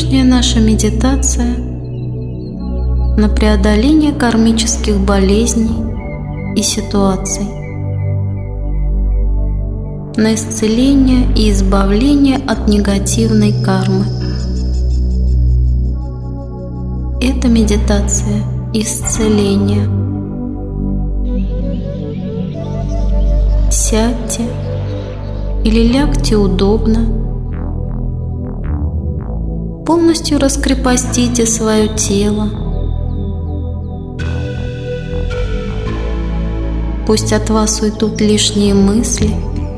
Сегодняшняя наша медитация на преодоление кармических болезней и ситуаций, на исцеление и избавление от негативной кармы. Это медитация исцеления. Сядьте или лягте удобно. Полностью раскрепостите свое тело. Пусть от вас уйдут лишние мысли,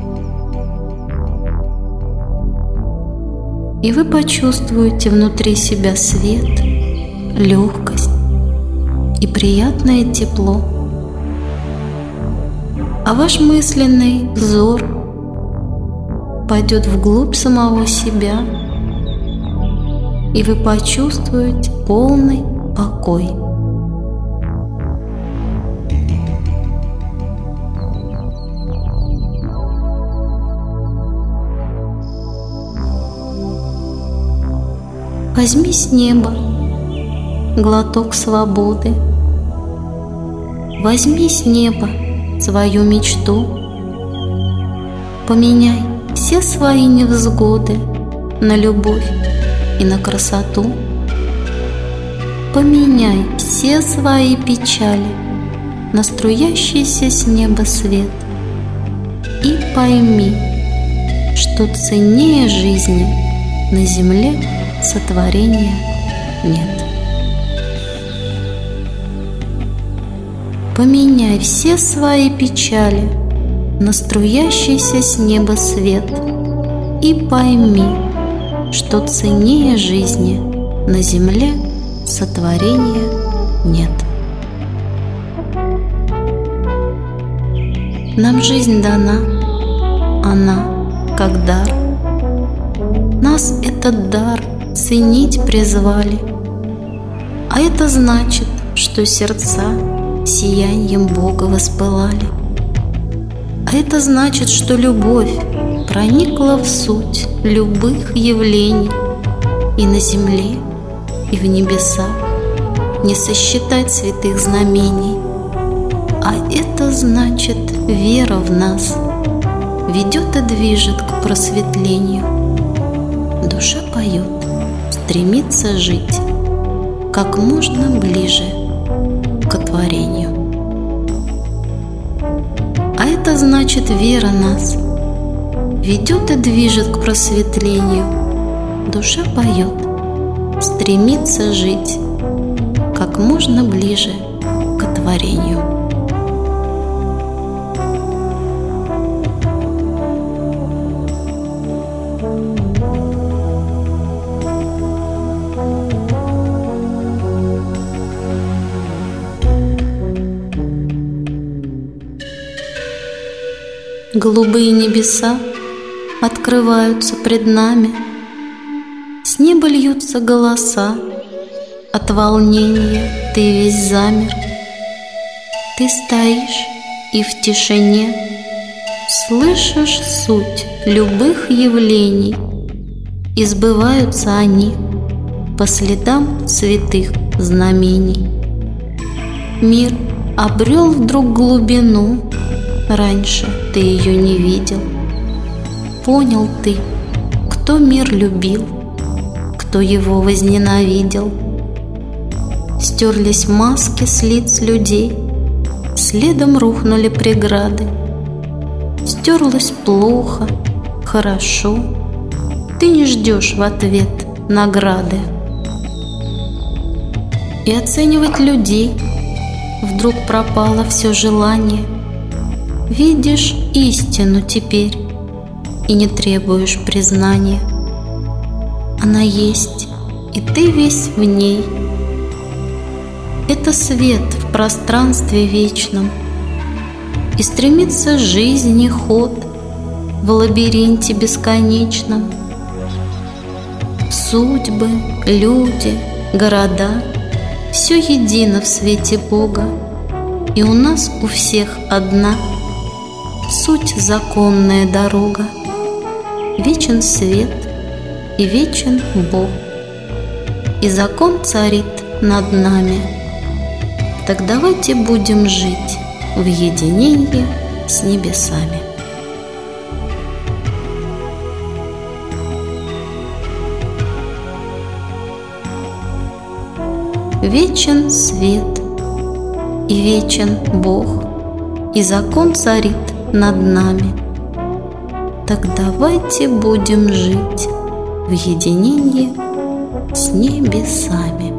и вы почувствуете внутри себя свет, легкость и приятное тепло. А ваш мысленный взор пойдет вглубь самого себя, и вы почувствуете полный покой. Возьми с неба глоток свободы. Возьми с неба свою мечту. Поменяй все свои невзгоды на любовь и на красоту. Поменяй все свои печали на струящийся с неба свет. И пойми, что ценнее жизни на земле сотворения нет. Поменяй все свои печали на струящийся с неба свет. И пойми, что ценнее жизни на земле сотворения нет. Нам жизнь дана, она как дар. Нас этот дар ценить призвали, а это значит, что сердца сиянием Бога воспылали. А это значит, что любовь проникла в суть любых явлений, и на земле, и в небесах не сосчитать святых знамений. А это значит, вера в нас ведет и движет к просветлению. Душа поет, стремится жить как можно ближе к творению. А это значит, вера нас ведет и движет к просветлению. Душа поет, стремится жить как можно ближе к творению. Голубые небеса открываются пред нами, с неба льются голоса, от волнения ты весь замер. Ты стоишь и в тишине слышишь суть любых явлений, и сбываются они по следам святых знамений. Мир обрел вдруг глубину, раньше ты ее не видел. Понял ты, кто мир любил, кто его возненавидел. Стерлись маски с лиц людей, следом рухнули преграды. Стерлось плохо, хорошо, ты не ждешь в ответ награды. И оценивать людей вдруг пропало все желание. Видишь истину теперь и не требуешь признания. Она есть, и ты весь в ней. Это свет в пространстве вечном, и стремится жизни ход в лабиринте бесконечном. Судьбы, люди, города — все едино в свете Бога, и у нас у всех одна суть законная дорога. Вечен свет и вечен Бог. и закон царит над нами. Так давайте будем жить в единении с небесами. Вечен свет, и вечен Бог, и закон царит над нами. Так давайте будем жить в единении с небесами.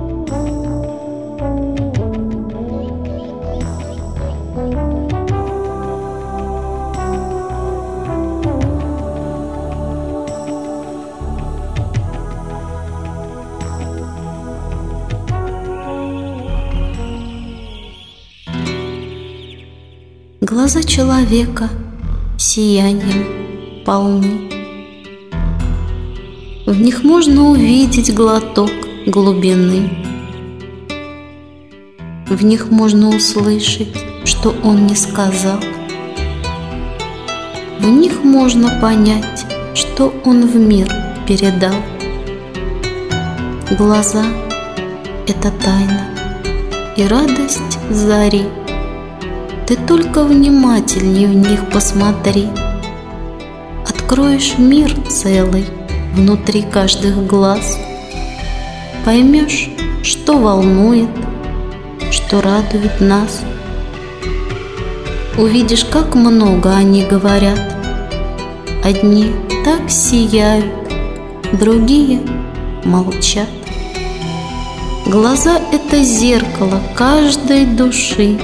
Глаза человека сиянием полны. В них можно увидеть глоток глубины. В них можно услышать, что он не сказал. В них можно понять, что он в мир передал. Глаза — это тайна и радость зари. Ты только внимательней в них посмотри. Откроешь мир целый внутри каждых глаз. Поймешь, что волнует, что радует нас. Увидишь, как много они говорят. Одни так сияют, другие молчат. Глаза — это зеркало каждой души.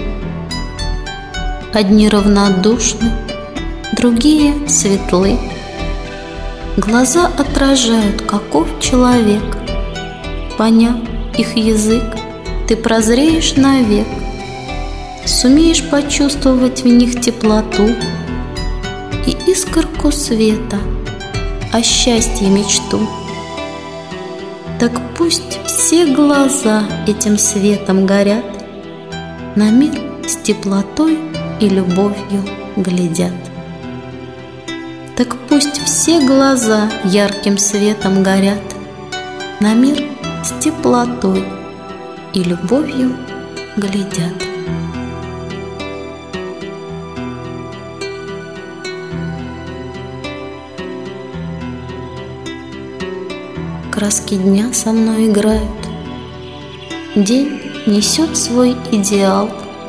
Одни равнодушны, другие светлы. Глаза отражают, каков человек. Поняв их язык, ты прозреешь навек. Сумеешь почувствовать в них теплоту и искорку света, о счастье мечту. Так пусть все глаза этим светом горят, на мир с теплотой и любовью глядят. Так пусть все глаза ярким светом горят, на мир с теплотой и любовью глядят. Краски дня со мной играют, день несет свой идеал.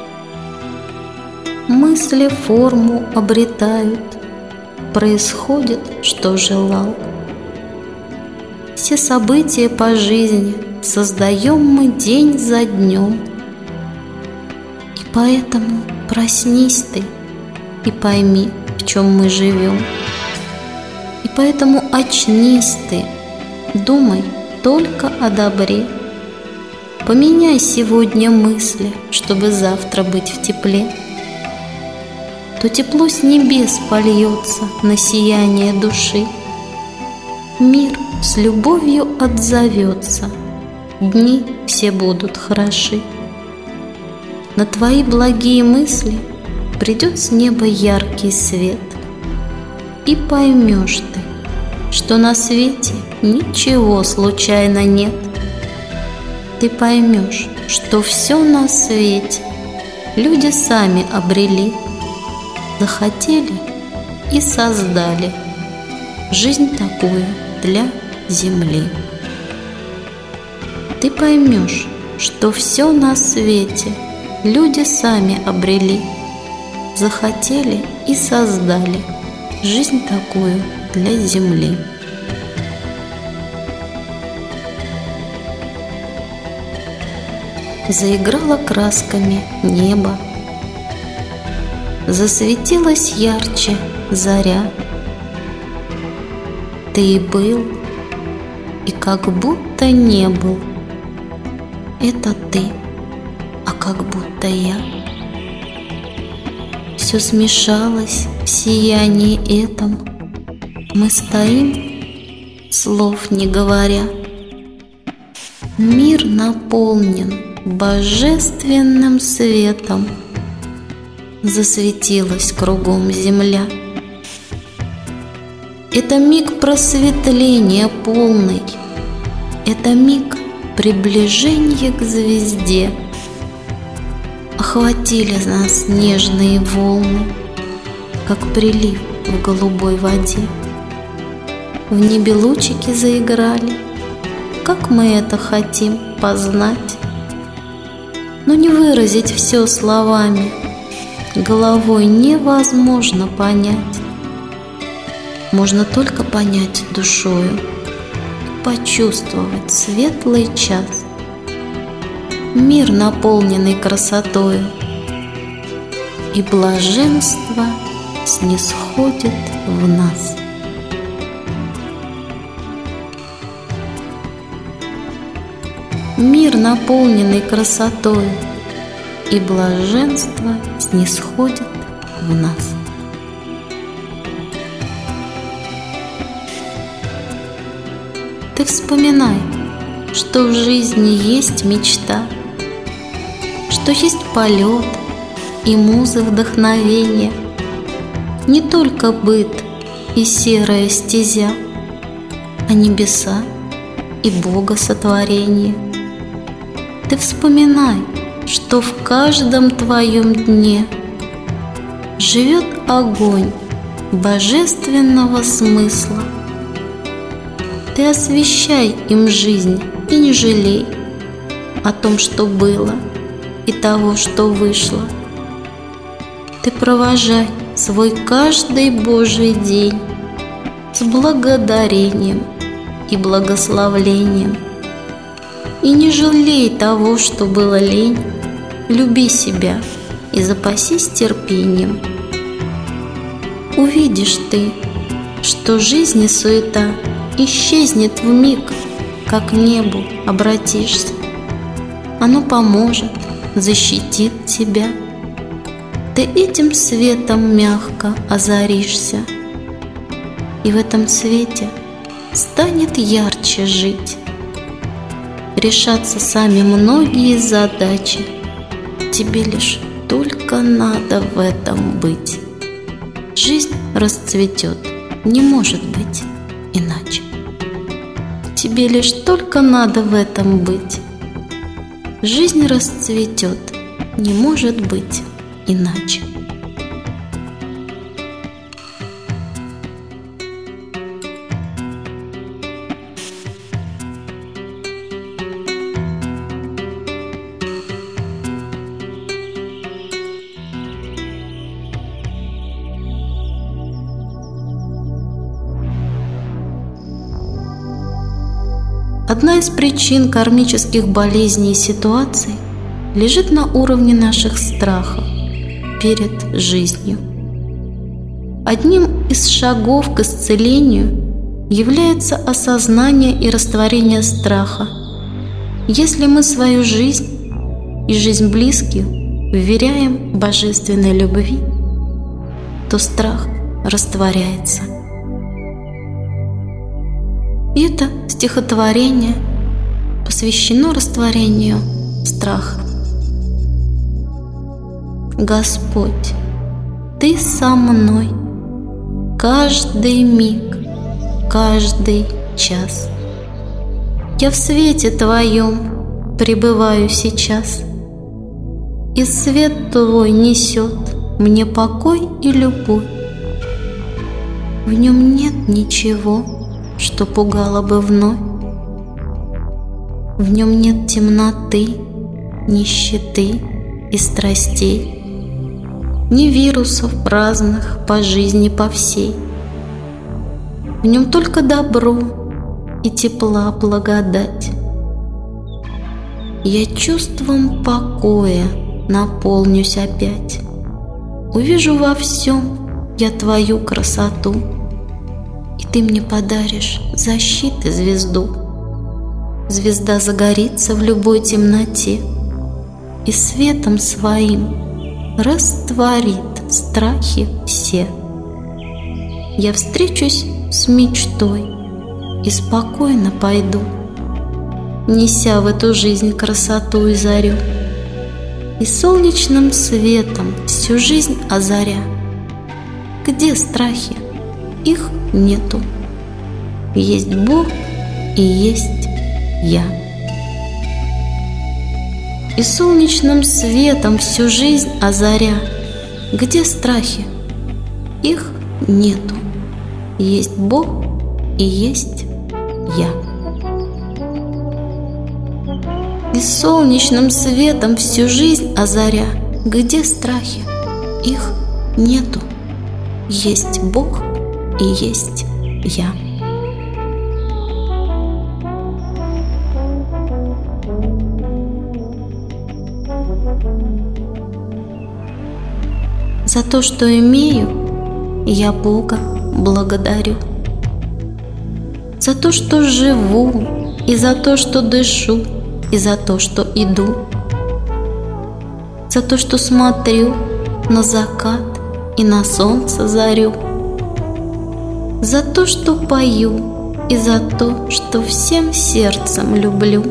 Мысли форму обретают, происходит, что желал. Все события по жизни создаем мы день за днем. И поэтому проснись ты и пойми, в чем мы живем. И поэтому очнись ты, думай только о добре. Поменяй сегодня мысли, чтобы завтра быть в тепле. То тепло с небес польется на сияние души. Мир с любовью отзовется, дни все будут хороши. На твои благие мысли придет с неба яркий свет. И поймешь ты, что на свете ничего случайно нет. Ты поймешь, что все на свете люди сами обрели, захотели и создали жизнь такую для земли. Ты поймешь, что все на свете люди сами обрели, захотели и создали жизнь такую для земли. Заиграло красками небо, засветилась ярче заря. Ты и был, и как будто не был. Это ты, а как будто я. Все смешалось в сиянии этом. Мы стоим, слов не говоря. Мир наполнен божественным светом. Засветилась кругом земля. Это миг просветления полный. Это миг приближения к звезде. Охватили нас нежные волны, как прилив в голубой воде. В небе лучики заиграли, как мы это хотим познать. Но не выразить все словами, головой невозможно понять. Можно только понять душою, почувствовать светлый час, мир, наполненный красотою, и блаженство снисходит в нас. Мир, наполненный красотою, и блаженство снисходит в нас. Ты вспоминай, что в жизни есть мечта, что есть полет и музы вдохновения, не только быт и серая стезя, а небеса и Бога сотворение. Ты вспоминай, что в каждом твоем дне живет огонь божественного смысла. Ты освещай им жизнь и не жалей о том, что было, и того, что вышло. Ты провожай свой каждый Божий день с благодарением и благословлением. И не жалей того, что было лень, люби себя и запасись терпением. Увидишь ты, что жизнь и суета исчезнет вмиг, как к небу обратишься. Оно поможет, защитит тебя. Ты этим светом мягко озаришься, и в этом свете станет ярче жить. Решатся сами многие задачи, тебе лишь только надо в этом быть. Жизнь расцветет, не может быть иначе. Тебе лишь только надо в этом быть. Жизнь расцветет, не может быть иначе. Одна из причин кармических болезней и ситуаций лежит на уровне наших страхов перед жизнью. Одним из шагов к исцелению является осознание и растворение страха. Если мы свою жизнь и жизнь близких вверяем божественной любви, то страх растворяется. И это стихотворение посвящено растворению страха. Господь, Ты со мной каждый миг, каждый час. Я в свете Твоем пребываю сейчас, и свет Твой несет мне покой и любовь. В нем нет ничего, что пугало бы вновь. В нем нет темноты, нищеты и страстей, ни вирусов праздных по жизни по всей. В нем только добро и тепла благодать. Я чувством покоя наполнюсь опять. Увижу во всем я Твою красоту, и Ты мне подаришь защиты звезду. Звезда загорится в любой темноте и светом своим растворит страхи все. Я встречусь с мечтой и спокойно пойду, неся в эту жизнь красоту и зарю, и солнечным светом всю жизнь озаря. Где страхи? Их нету. Есть Бог и есть я. И солнечным светом всю жизнь озаря. Где страхи? Их нету. Есть Бог и есть я. И солнечным светом всю жизнь озаря. Где страхи? Их нету. Есть Бог и есть я. За то, что имею, я Бога благодарю. За то, что живу, и за то, что дышу, и за то, что иду. За то, что смотрю на закат и на солнце зарю. За то, что пою, и за то, что всем сердцем люблю.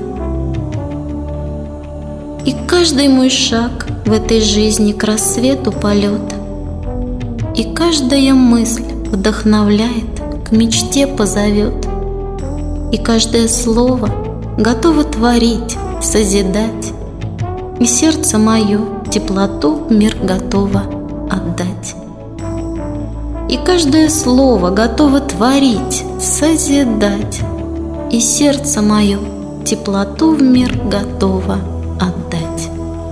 И каждый мой шаг в этой жизни к рассвету полета, и каждая мысль вдохновляет, к мечте позовет, и каждое слово готово творить, созидать, и сердце мое теплоту в мир готово отдать. И каждое слово готово творить, созидать, и сердце мое теплоту в мир готово отдать.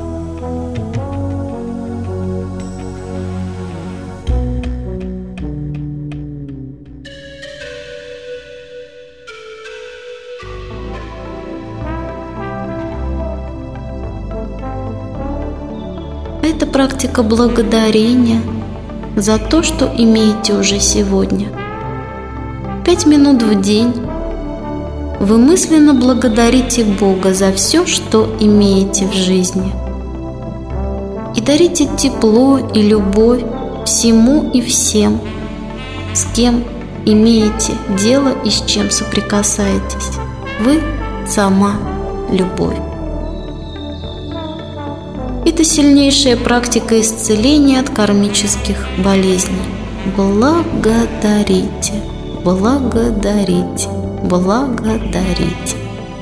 Это практика благодарения за то, что имеете уже сегодня. 5 минут в день вы мысленно благодарите Бога за все, что имеете в жизни. И дарите тепло и любовь всему и всем, с кем имеете дело и с чем соприкасаетесь. Вы сама любовь. Это сильнейшая практика исцеления от кармических болезней. Благодарите, благодарите, благодарите.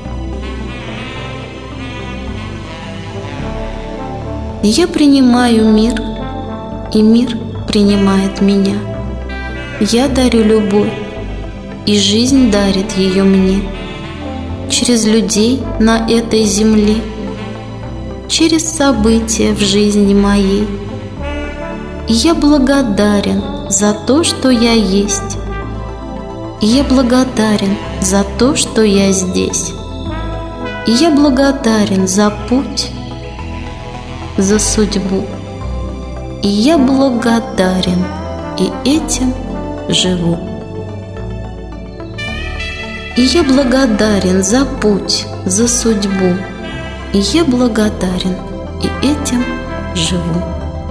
Я принимаю мир, и мир принимает меня. Я дарю любовь, и жизнь дарит ее мне. Через людей на этой земле, через события в жизни моей. И я благодарен за то, что я есть. И я благодарен за то, что я здесь. И я благодарен за путь, за судьбу. И я благодарен, и этим живу. И я благодарен за путь, за судьбу. И я благодарен, и этим живу.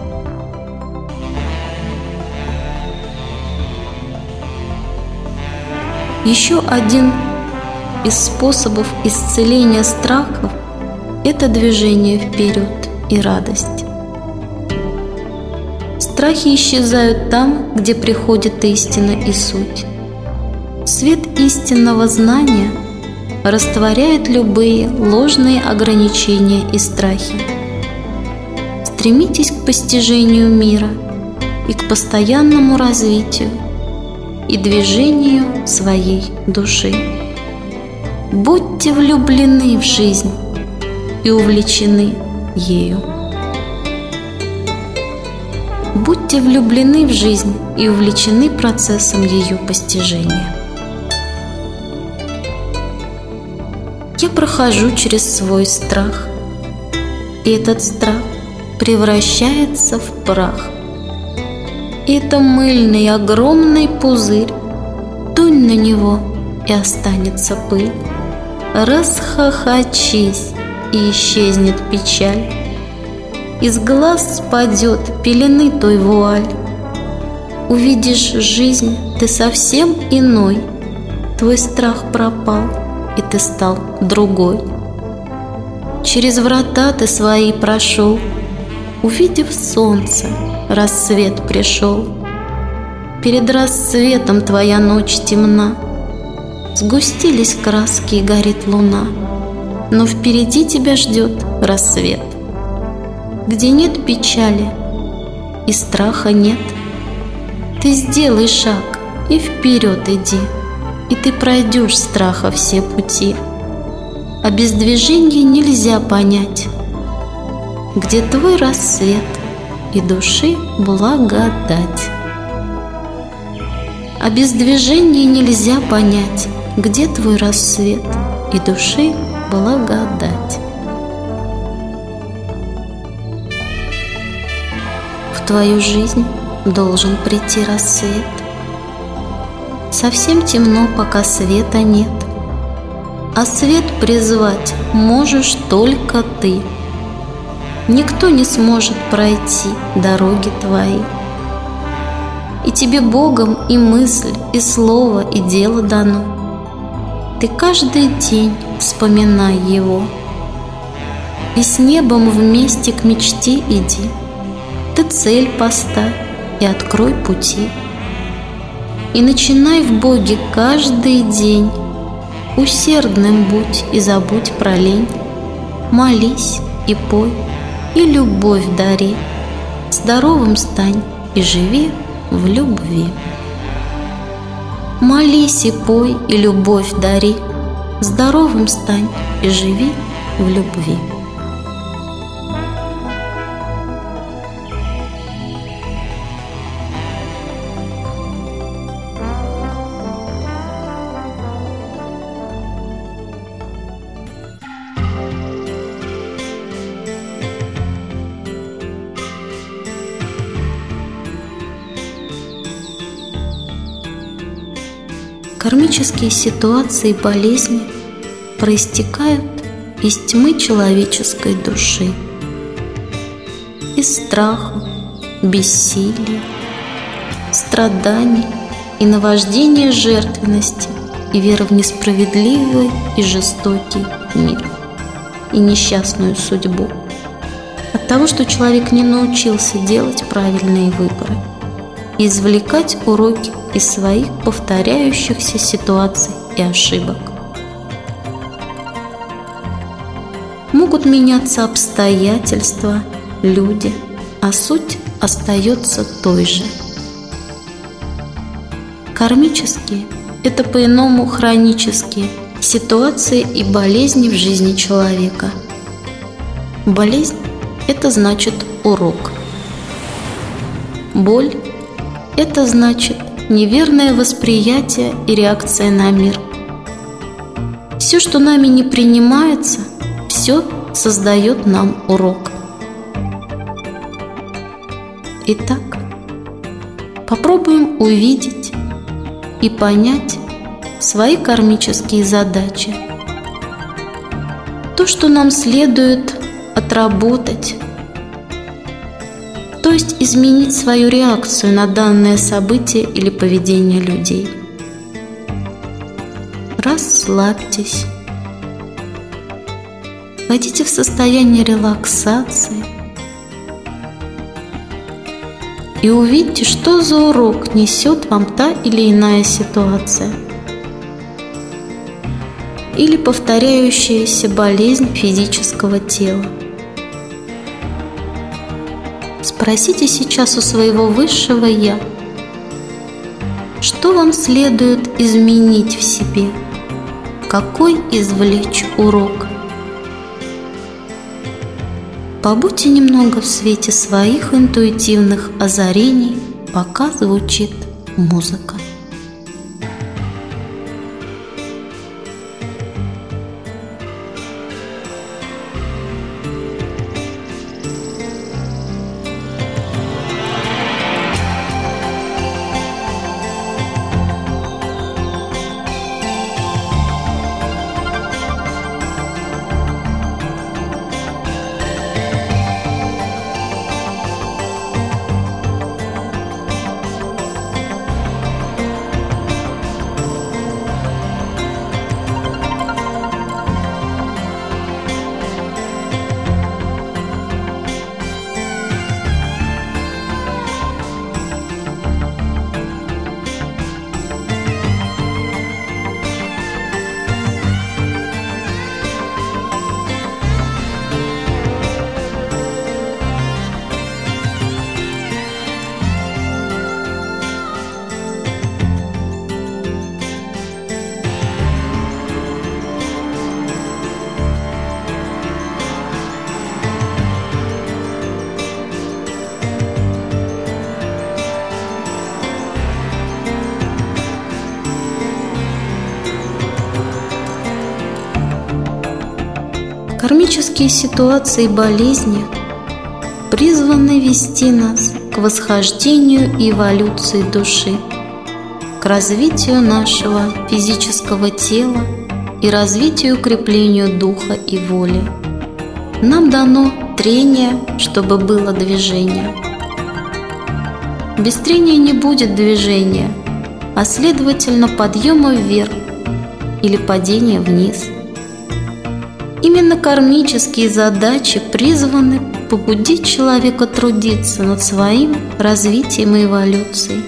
Еще один из способов исцеления страхов – это движение вперед и радость. Страхи исчезают там, где приходит истина и суть. Свет истинного знания растворяет любые ложные ограничения и страхи. Стремитесь к постижению мира и к постоянному развитию и движению своей души. Будьте влюблены в жизнь и увлечены ею. Будьте влюблены в жизнь и увлечены процессом ее постижения. Я прохожу через свой страх, и этот страх превращается в прах. И это мыльный огромный пузырь, дунь на него, и останется пыль. Расхохочись, и исчезнет печаль. Из глаз спадет пелены той вуаль. Увидишь жизнь ты совсем иной, твой страх пропал, и ты стал другой. Через врата ты свои прошел, увидев солнце, рассвет пришел. Перед рассветом твоя ночь темна, Сгустились краски и горит луна, но впереди тебя ждет рассвет, где нет печали и страха нет. Ты сделай шаг и вперед иди, и ты пройдешь страха все пути. А без движения нельзя понять, где твой рассвет и души благодать. А без движения нельзя понять, где твой рассвет и души благодать. В твою жизнь должен прийти рассвет. Совсем темно, пока света нет, а свет призвать можешь только ты. Никто не сможет пройти дороги твои. И тебе Богом и мысль, и слово, и дело дано. Ты каждый день вспоминай его, и с небом вместе к мечте иди. Ты цель поставь и открой пути, и начинай в Боге каждый день. Усердным будь и забудь про лень. Молись и пой, и любовь дари. Здоровым стань и живи в любви. Молись и пой, и любовь дари. Здоровым стань и живи в любви. Кармические ситуации и болезни проистекают из тьмы человеческой души, из страха, бессилия, страданий и наваждения жертвенности и веры в несправедливый и жестокий мир и несчастную судьбу, от того, что человек не научился делать правильные выборы и извлекать уроки из своих повторяющихся ситуаций и ошибок. Могут меняться обстоятельства, люди, а суть остается той же. Кармические – это по-иному хронические ситуации и болезни в жизни человека. Болезнь – это значит урок. Боль – это значит неверное восприятие и реакция на мир. Все, что нами не принимается, все создает нам урок. Итак, попробуем увидеть и понять свои кармические задачи. То, что нам следует отработать, то есть изменить свою реакцию на данное событие или поведение людей. Расслабьтесь. Войдите в состояние релаксации и увидьте, что за урок несет вам та или иная ситуация или повторяющаяся болезнь физического тела. Спросите сейчас у своего высшего «Я», что вам следует изменить в себе, какой извлечь урок. Побудьте немного в свете своих интуитивных озарений, пока звучит музыка. тяжкие ситуации и болезни призваны вести нас к восхождению и эволюции души, к развитию нашего физического тела и развитию и укреплению духа и воли. Нам дано трение, чтобы было движение. Без трения не будет движения, а следовательно подъема вверх или падения вниз. Именно кармические задачи призваны побудить человека трудиться над своим развитием и эволюцией.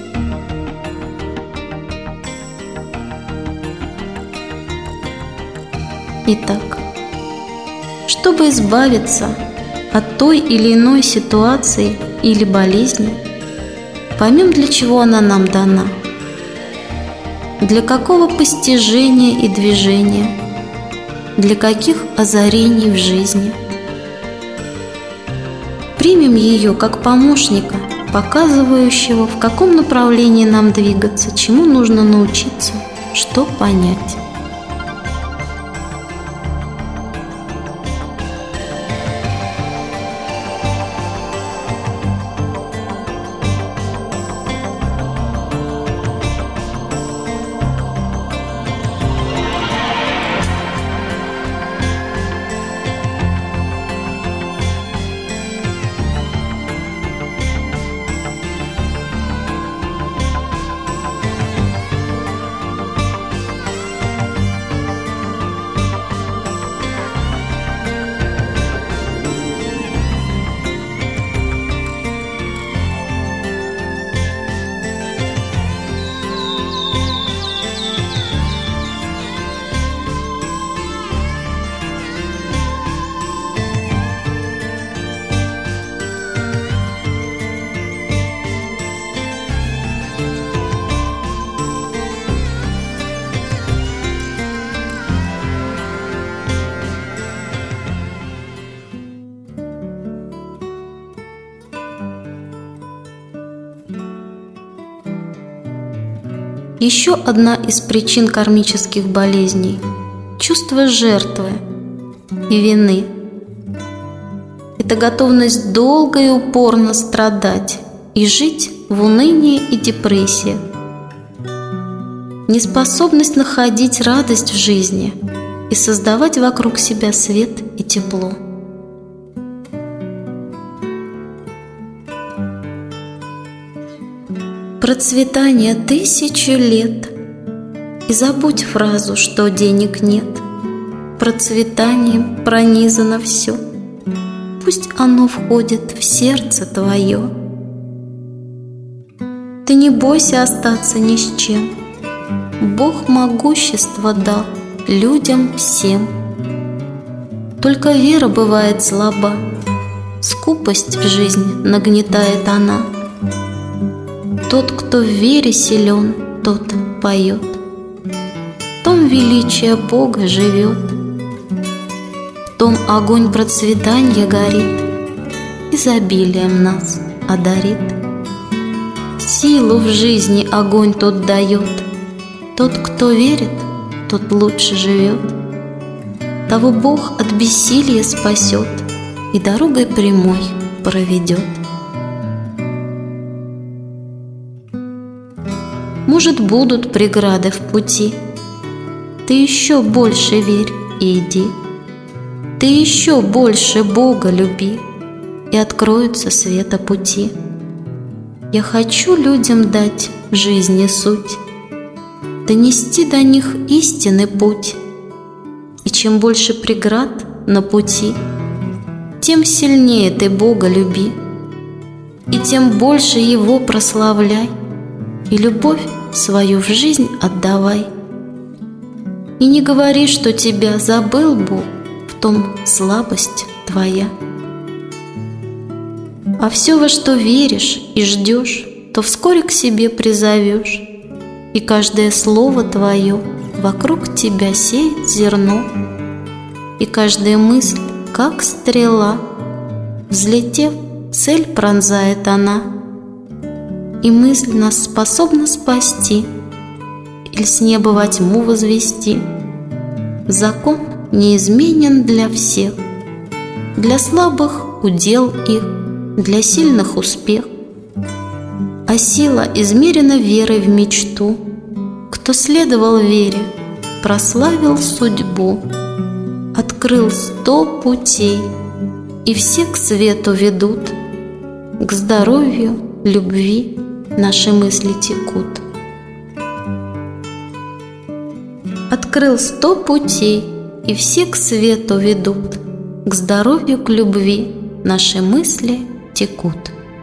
Итак, чтобы избавиться от той или иной ситуации или болезни, поймем, для чего она нам дана, для какого постижения и движения, для каких озарений в жизни. Примем ее как помощника, показывающего, в каком направлении нам двигаться, чему нужно научиться, что понять. Еще одна из причин кармических болезней – чувство жертвы и вины. Это готовность долго и упорно страдать и жить в унынии и депрессии. Неспособность находить радость в жизни и создавать вокруг себя свет и тепло. Процветание 1000 лет, и забудь фразу, что денег нет. Процветанием пронизано все, пусть оно входит в сердце твое. Ты не бойся остаться ни с чем, Бог могущество дал людям всем. Только вера бывает слаба, скупость в жизнь нагнетает она. Тот, кто в вере силен, тот поет. В том величие Бога живет, в том огонь процветания горит, изобилием нас одарит. Силу в жизни огонь тот дает, тот, кто верит, тот лучше живет. Того Бог от бессилия спасет и дорогой прямой проведет. Может, будут преграды в пути, ты еще больше верь и иди. Ты еще больше Бога люби, и откроются света пути. Я хочу людям дать в жизни суть, донести до них истинный путь. И чем больше преград на пути, тем сильнее ты Бога люби, и тем больше Его прославляй, и любовь свою в жизнь отдавай. И не говори, что тебя забыл Бог, в том слабость твоя. А все, во что веришь и ждешь, то вскоре к себе призовешь, и каждое слово твое вокруг тебя сеет зерно, и каждая мысль, как стрела, взлетев, цель пронзает она. И мысль нас способна спасти или с неба во тьму возвести. Закон неизменен для всех, Для слабых удел их, для сильных успех. А сила измерена верой в мечту. Кто следовал вере, прославил судьбу, открыл 100 путей, и все к свету ведут. К здоровью, любви наши мысли текут. Открыл 100 путей, и все к свету ведут. К здоровью, к любви наши мысли текут.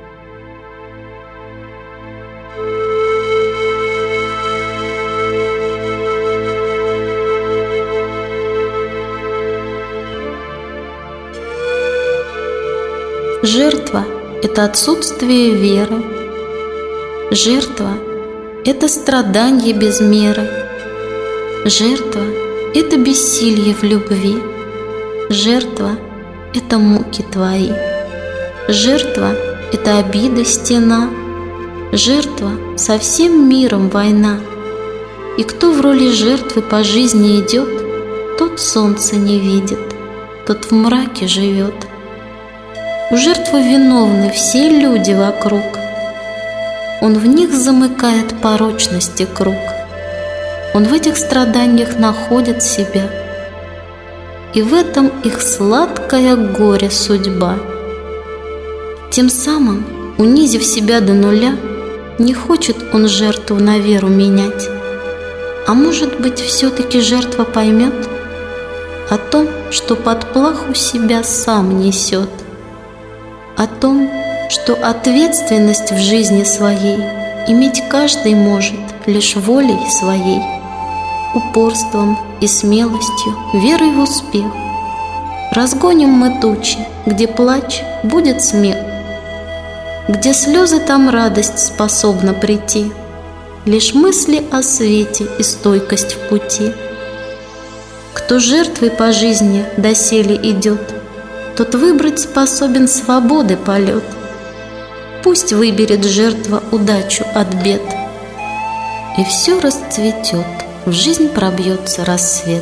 Жертва – это отсутствие веры. Жертва – это страдание без меры. Жертва – это бессилье в любви. Жертва – это муки твои. Жертва – это обида, стена. Жертва – со всем миром война. И кто в роли жертвы по жизни идет, тот солнца не видит, тот в мраке живет. У жертвы виновны все люди вокруг. Он в них замыкает порочности круг. Он в этих страданиях находит себя. И в этом их сладкое горе судьба. Тем самым, унизив себя до нуля, не хочет он жертву на веру менять. А может быть, все-таки жертва поймет о том, что под плаху себя сам несет, о том, что ответственность в жизни своей иметь каждый может лишь волей своей, упорством и смелостью, верой в успех. Разгоним мы тучи, где плач будет смех, где слезы там радость способна прийти, лишь мысли о свете и стойкость в пути. Кто жертвой по жизни доселе идет, тот выбрать способен свободы полет. Пусть выберет жертва удачу от бед, и все расцветет, в жизнь пробьется рассвет.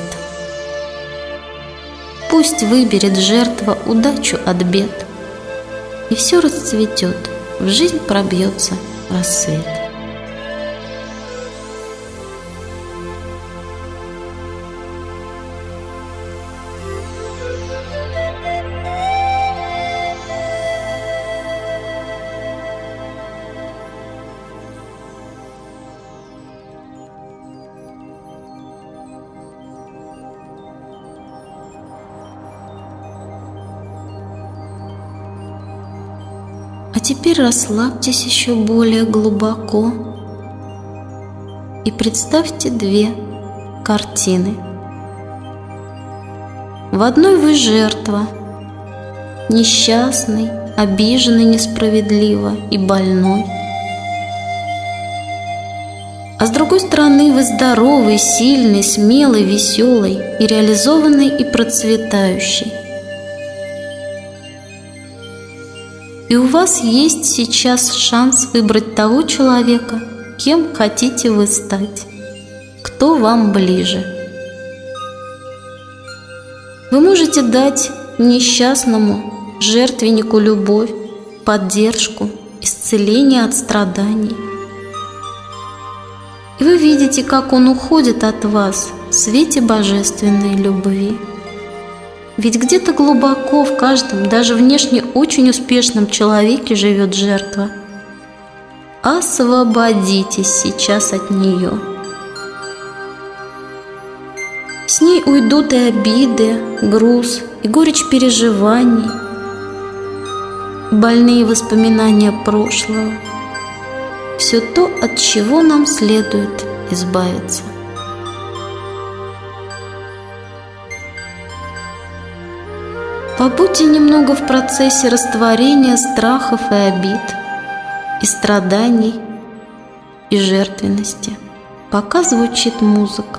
Пусть выберет жертва удачу от бед, и все расцветет, в жизнь пробьется рассвет. А теперь расслабьтесь еще более глубоко и представьте 2 картины. В одной вы жертва, несчастный, обиженный несправедливо и больной. А с другой стороны вы здоровый, сильный, смелый, веселый и реализованный и процветающий. И у вас есть сейчас шанс выбрать того человека, кем хотите вы стать, кто вам ближе. Вы можете дать несчастному жертвеннику любовь, поддержку, исцеление от страданий. И вы видите, как он уходит от вас в свете божественной любви. Ведь где-то глубоко в каждом, даже внешне очень успешном человеке живет жертва. Освободитесь сейчас от нее. С ней уйдут и обиды, груз, и горечь переживаний, больные воспоминания прошлого. Все то, от чего нам следует избавиться. Побудьте немного в процессе растворения страхов и обид, и страданий, и жертвенности, пока звучит музыка.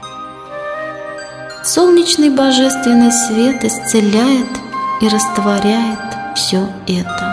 Солнечный божественный свет исцеляет и растворяет все это.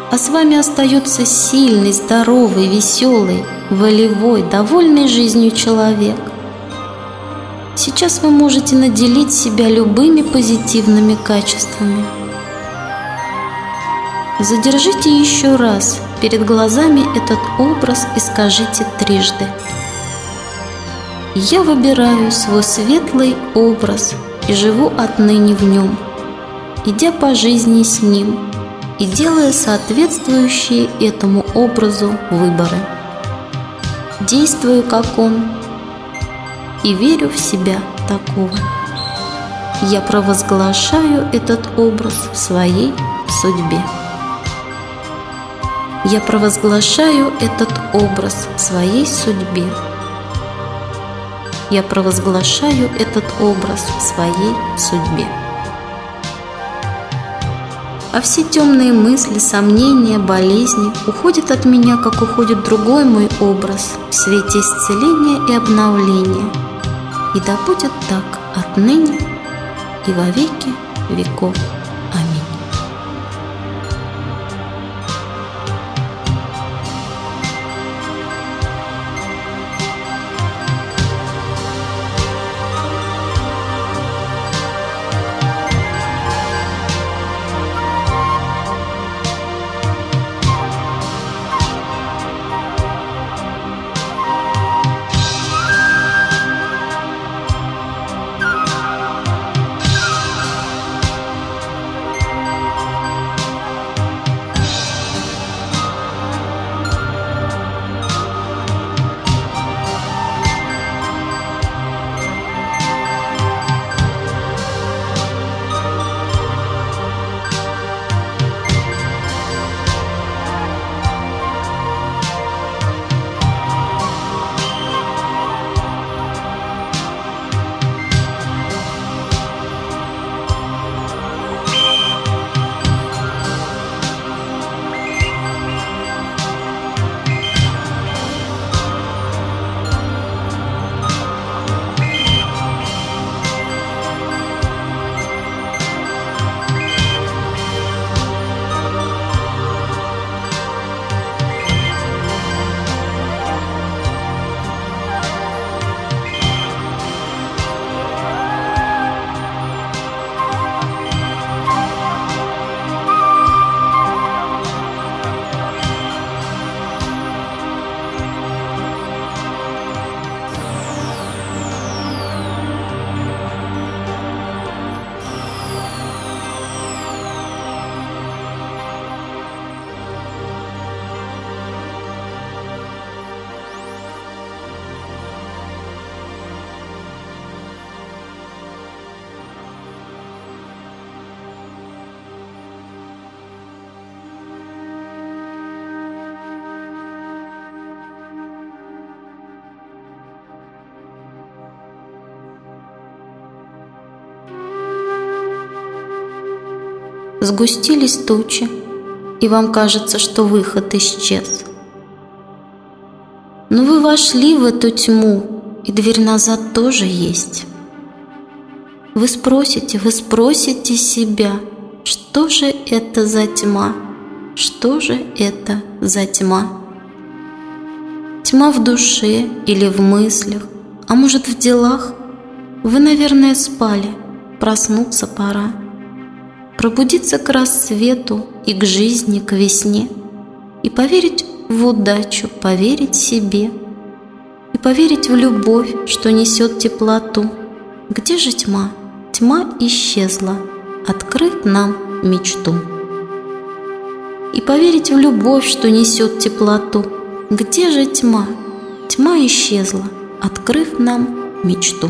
а с вами остается сильный, здоровый, веселый, волевой, довольный жизнью человек. Сейчас вы можете наделить себя любыми позитивными качествами. Задержите еще раз перед глазами этот образ и скажите трижды: «Я выбираю свой светлый образ и живу отныне в нем, идя по жизни с ним и делая соответствующие этому образу выборы. Действую, как он, и верю в себя такого. Я провозглашаю этот образ в своей судьбе. Я провозглашаю этот образ в своей судьбе. Я провозглашаю этот образ в своей судьбе». А все темные мысли, сомнения, болезни уходят от меня, как уходит другой мой образ в свете исцеления и обновления. И да будет так отныне и во веки веков. Аминь. Сгустились тучи, и вам кажется, что выход исчез. Но вы вошли в эту тьму, и дверь назад тоже есть. Вы спросите себя, что же это за тьма? Что же это за тьма? Тьма в душе или в мыслях, а может в делах? Вы, наверное, спали, проснуться пора. Пробудиться к рассвету и к жизни, к весне, и поверить в удачу, поверить себе, и поверить в любовь, что несет теплоту. Где же тьма? Тьма исчезла, открыв нам мечту. И поверить в любовь, что несет теплоту. Где же тьма? Тьма исчезла, открыв нам мечту.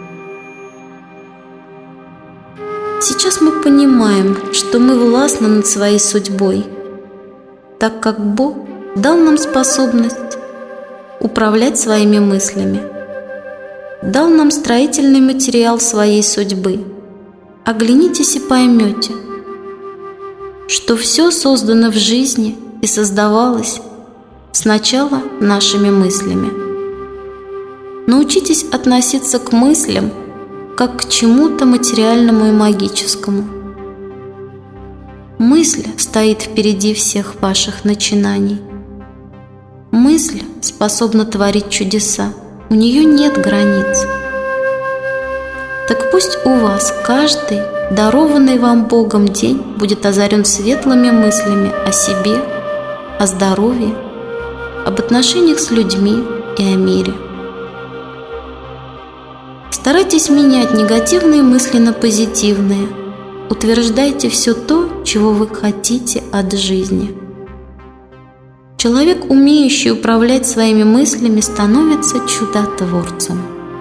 Сейчас мы понимаем, что мы властны над своей судьбой, так как Бог дал нам способность управлять своими мыслями, дал нам строительный материал своей судьбы. Оглянитесь и поймете, что все создано в жизни и создавалось сначала нашими мыслями. Научитесь относиться к мыслям как к чему-то материальному и магическому. Мысль стоит впереди всех ваших начинаний. Мысль способна творить чудеса, у нее нет границ. Так пусть у вас каждый дарованный вам Богом день будет озарен светлыми мыслями о себе, о здоровье, об отношениях с людьми и о мире. Старайтесь менять негативные мысли на позитивные. Утверждайте все то, чего вы хотите от жизни. Человек, умеющий управлять своими мыслями, становится чудотворцем.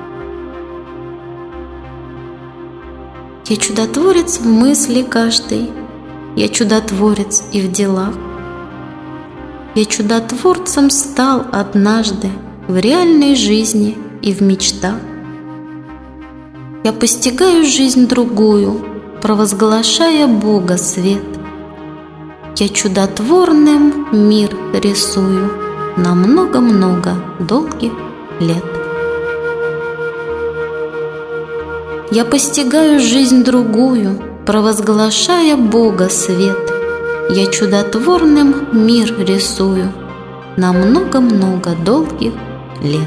Я чудотворец в мысли каждой, я чудотворец и в делах. Я чудотворцем стал однажды в реальной жизни и в мечтах. Я постигаю жизнь другую, провозглашая Бога свет. Я чудотворным мир рисую на много-много долгих лет. Я постигаю жизнь другую, провозглашая Бога свет. Я чудотворным мир рисую на много-много долгих лет.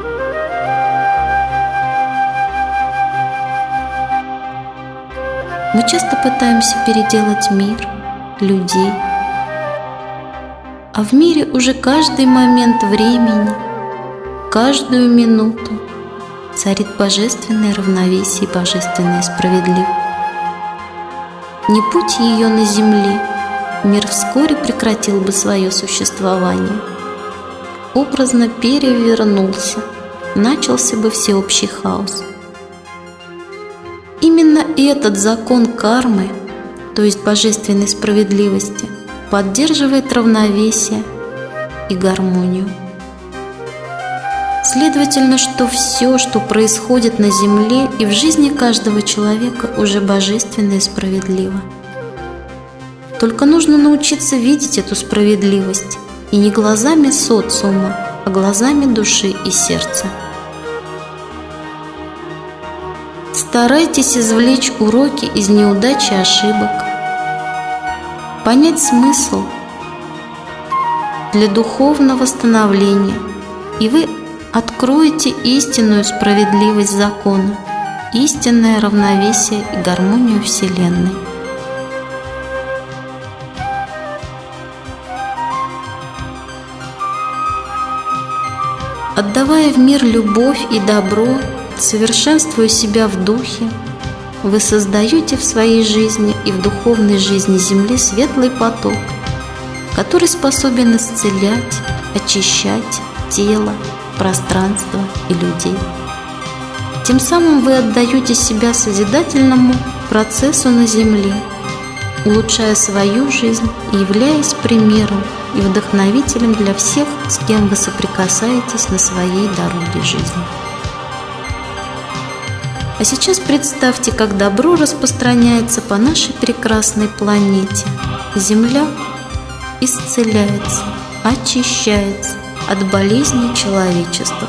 Мы часто пытаемся переделать мир, людей, а в мире уже каждый момент времени, каждую минуту царит божественное равновесие и божественная справедливость. Не будь ее на земле, мир вскоре прекратил бы свое существование, образно перевернулся, начался бы всеобщий хаос. Именно этот закон кармы, то есть божественной справедливости, поддерживает равновесие и гармонию. Следовательно, что все, что происходит на земле и в жизни каждого человека, уже божественно и справедливо. Только нужно научиться видеть эту справедливость, и не глазами социума, а глазами души и сердца. Старайтесь извлечь уроки из неудач и ошибок, понять смысл для духовного становления, и вы откроете истинную справедливость закона, истинное равновесие и гармонию Вселенной. Отдавая в мир любовь и добро, совершенствуя себя в духе, вы создаете в своей жизни и в духовной жизни Земли светлый поток, который способен исцелять, очищать тело, пространство и людей. Тем самым вы отдаете себя созидательному процессу на Земле, улучшая свою жизнь и являясь примером и вдохновителем для всех, с кем вы соприкасаетесь на своей дороге жизни. А сейчас представьте, как добро распространяется по нашей прекрасной планете. Земля исцеляется, очищается от болезней человечества.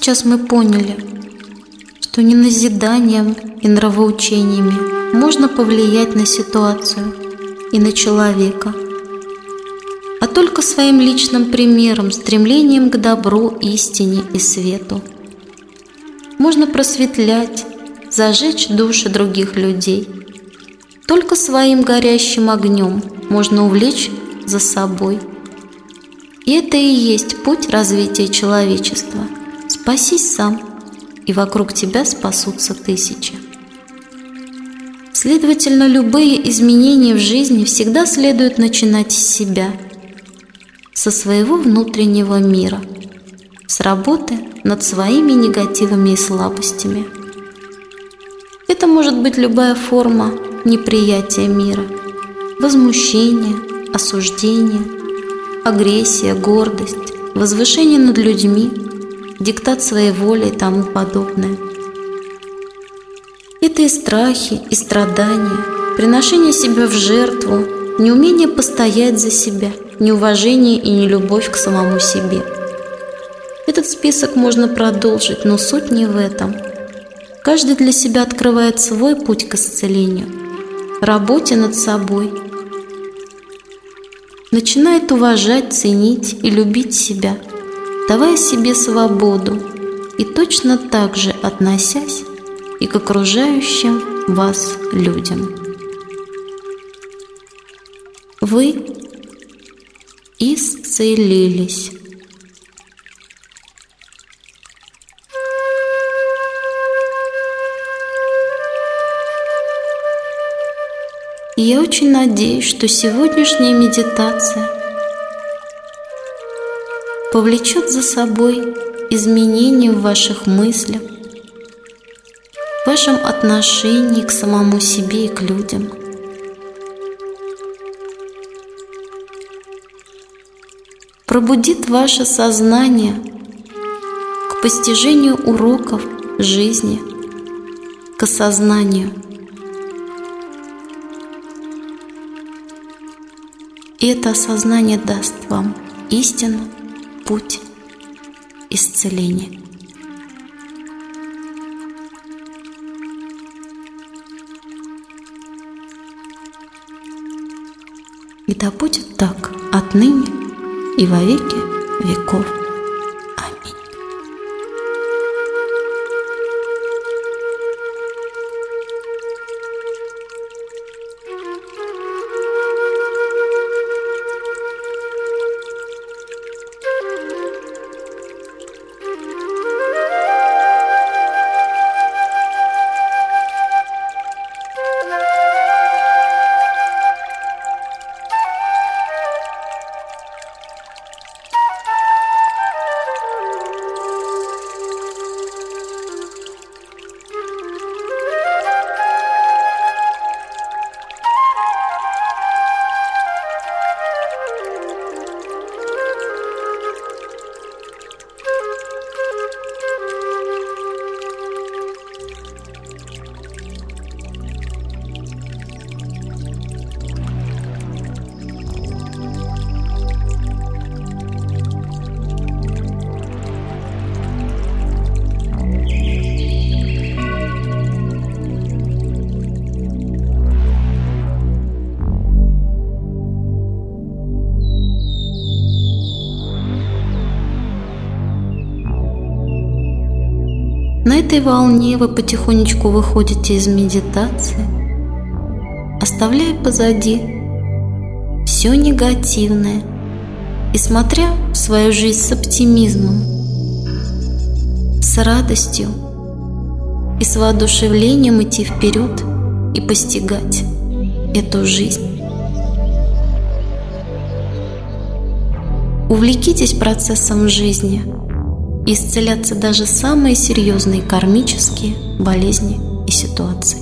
сейчас мы поняли, что не назиданием и нравоучениями можно повлиять на ситуацию и на человека, а только своим личным примером, стремлением к добру, истине и свету. Можно просветлять, зажечь души других людей. Только своим горящим огнем можно увлечь за собой. И это и есть путь развития человечества. Спасись сам, и вокруг тебя спасутся тысячи. Следовательно, любые изменения в жизни всегда следует начинать с себя, со своего внутреннего мира, с работы над своими негативами и слабостями. Это может быть любая форма неприятия мира, возмущение, осуждение, агрессия, гордость, возвышение над людьми, диктат своей воли и тому подобное. Это и страхи, и страдания, приношение себя в жертву, неумение постоять за себя, неуважение и нелюбовь к самому себе. Этот список можно продолжить, но суть не в этом. Каждый для себя открывает свой путь к исцелению, работе над собой, начинает уважать, ценить и любить себя, давая себе свободу и точно так же относясь и к окружающим вас людям. Вы исцелились. И я очень надеюсь, что сегодняшняя медитация повлечет за собой изменения в ваших мыслях, в вашем отношении к самому себе и к людям. Пробудит ваше сознание к постижению уроков жизни, к осознанию. И это осознание даст вам истину, путь, исцеление. И да будет так отныне и во веки веков. Аминь. На этой волне вы потихонечку выходите из медитации, оставляя позади все негативное и смотря в свою жизнь с оптимизмом, с радостью и с воодушевлением идти вперед и постигать эту жизнь. Увлекитесь процессом жизни, и исцелятся даже самые серьезные кармические болезни и ситуации.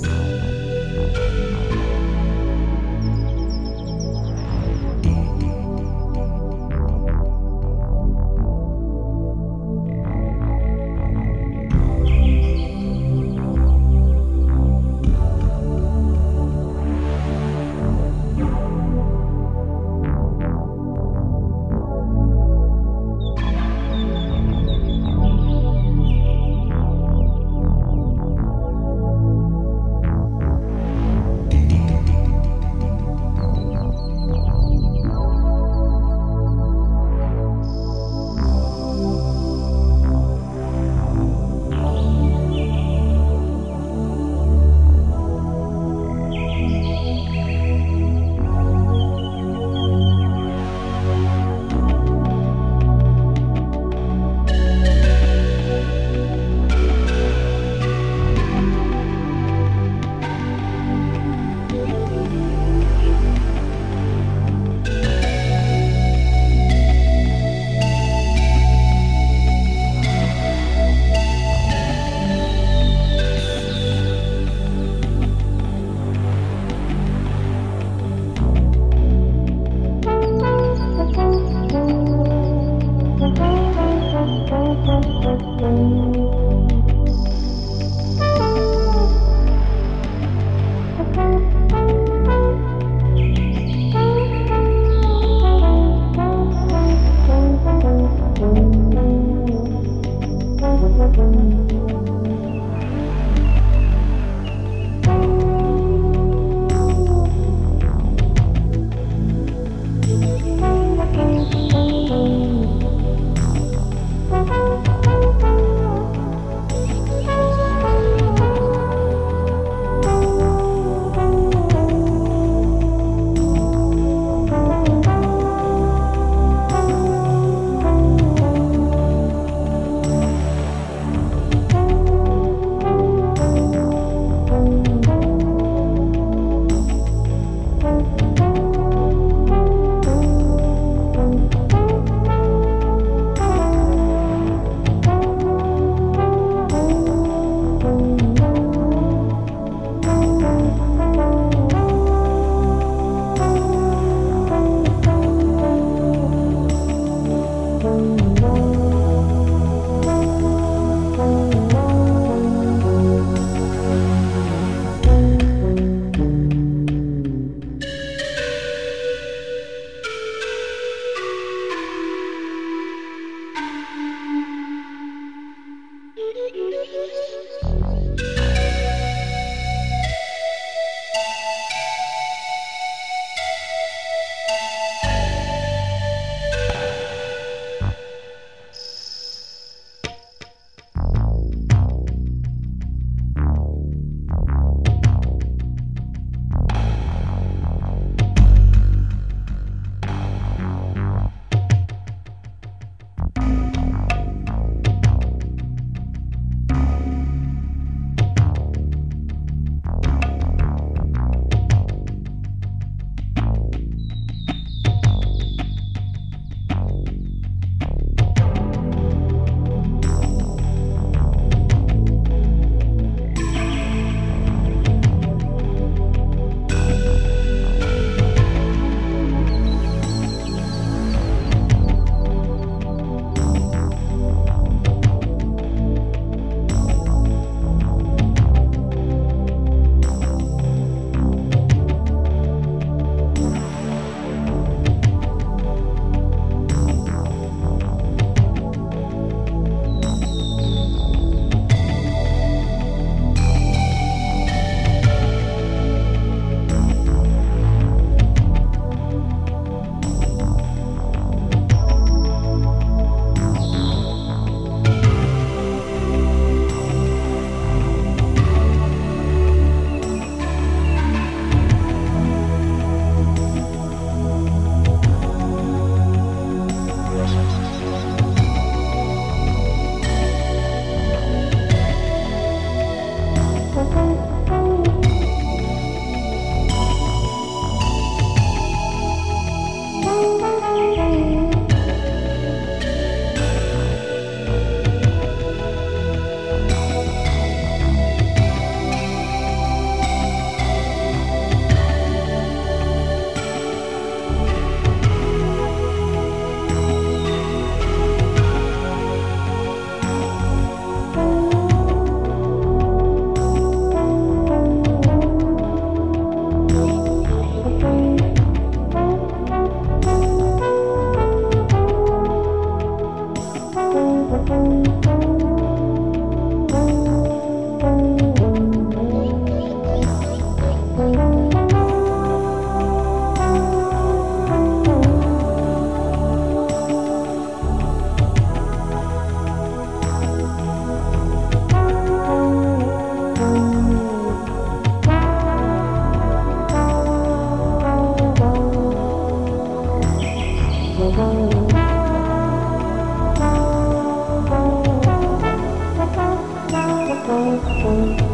хорошо.